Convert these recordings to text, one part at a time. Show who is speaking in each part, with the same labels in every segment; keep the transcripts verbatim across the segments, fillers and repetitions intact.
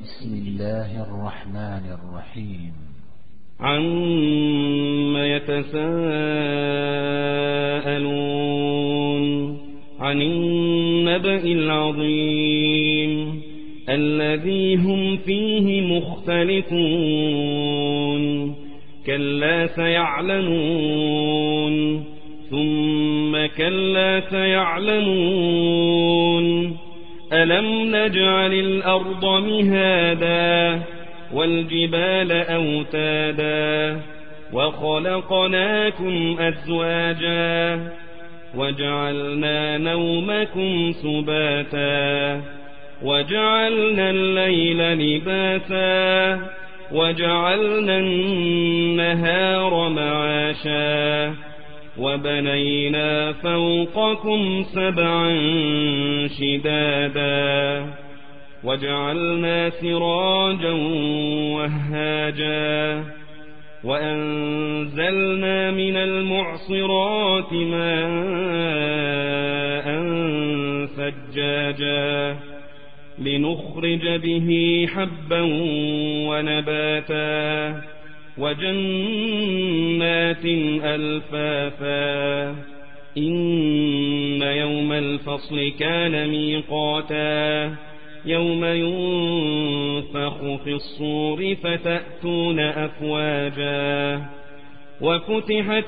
Speaker 1: بسم الله الرحمن الرحيم.
Speaker 2: عَمَّ يتساءلون عن النبأ العظيم الذي هم فيه مختلفون كلا سيعلمون ثم كلا سيعلمون ألم نجعل الأرض مهادا والجبال أوتادا وخلقناكم أزواجا وجعلنا نومكم سباتا وجعلنا الليل لباسا وجعلنا النهار معاشا وبنينا فوقكم سبعا شدادا وجعلنا سراجا وهاجا وأنزلنا من المعصرات ماء ثجاجا لنخرج به حبا ونباتا وجنات ألفافا إن يوم الفصل كان ميقاتا يوم ينفخ في الصور فتأتون أفواجا وفتحت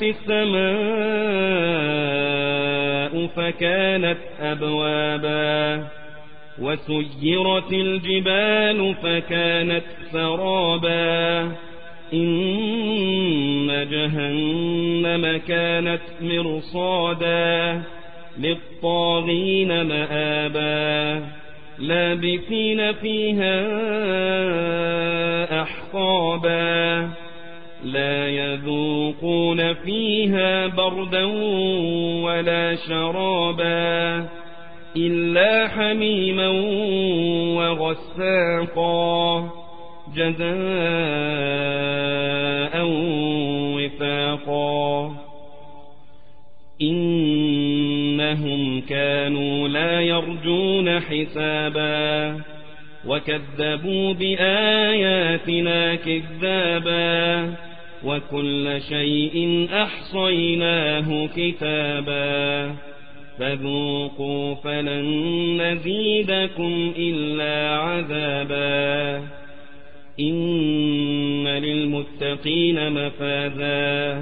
Speaker 2: السماء فكانت أبوابا وسيرت الجبال فكانت سرابا إن جهنم كانت مرصادا للطاغين مآبا لابثين فيها أحقابا لا يذوقون فيها بردا ولا شرابا إلا حميما وغساقا جزاء وفاقا إنهم كانوا لا يرجون حسابا وكذبوا بآياتنا كذابا وكل شيء أحصيناه كتابا فذوقوا فلن نزيدكم إلا عذابا إن للمتقين مفازا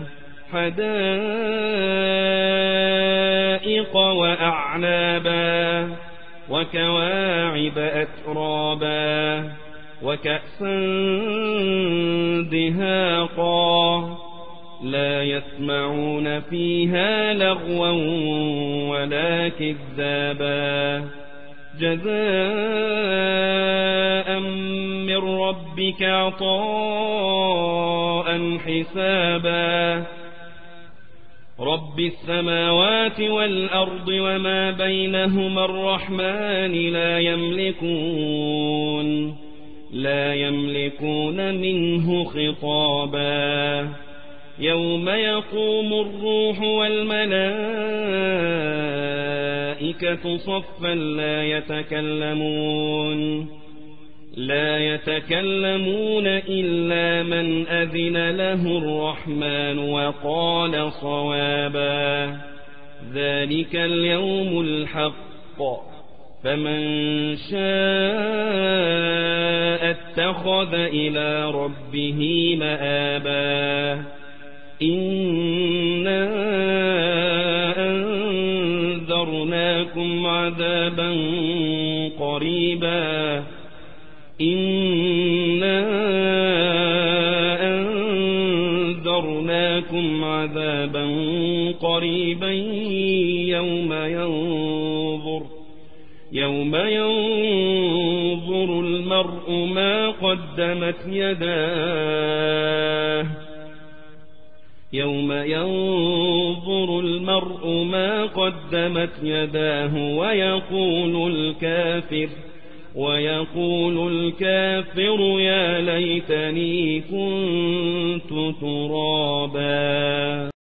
Speaker 2: حدائق وأعنابا وكواعب أترابا وكأسا دهاقا لا يسمعون فيها لغوا ولا كذابا جزاء من ربك عطاء حسابا رب السماوات والأرض وما بينهما الرحمن لا يملكون لا يملكون منه خطابا يوم يقوم الروح والملائكة صفا لا يتكلمون لا يتكلمون إلا من أذن له الرحمن وقال صوابا ذلك اليوم الحق فمن شاء اتخذ إلى ربه مآبا إنا أنذرناكم عذابا قريبا إنا أنذرناكم عذابا قريبا يوم ينظر يوم ينظر المرء ما قدمت يداه يوم ينظر المرء ما قدمت يداه ويقول الكافر ويقول الكافر يا ليتني كنت ترابا.